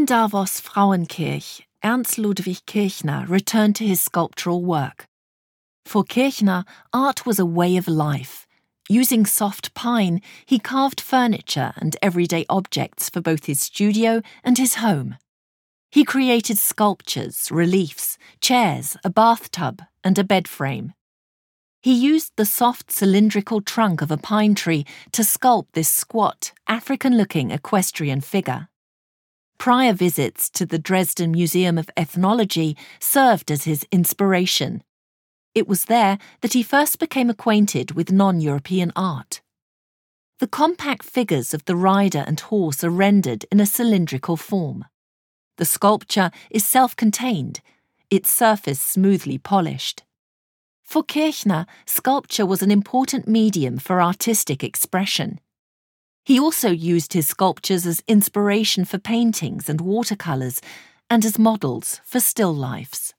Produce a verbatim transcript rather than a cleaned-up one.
Davos Frauenkirch, Ernst Ludwig Kirchner returned to his sculptural work. For Kirchner, art was a way of life. Using soft pine, he carved furniture and everyday objects for both his studio and his home. He created sculptures, reliefs, chairs, a bathtub, and a bed frame. He used the soft cylindrical trunk of a pine tree to sculpt this squat, African-looking equestrian figure. Prior visits to the Dresden Museum of Ethnology served as his inspiration. It was there that he first became acquainted with non-European art. The compact figures of the rider and horse are rendered in a cylindrical form. The sculpture is self-contained, its surface smoothly polished. For Kirchner, sculpture was an important medium for artistic expression. He also used his sculptures as inspiration for paintings and watercolours, and as models for still lifes.